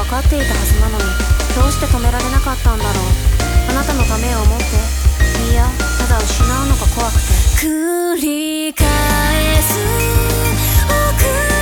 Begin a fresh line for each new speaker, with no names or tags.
かっていたはずなのに、どうして止められなかったんだろう。あなたのためを思って、いやただ失うのが怖くて。繰り返す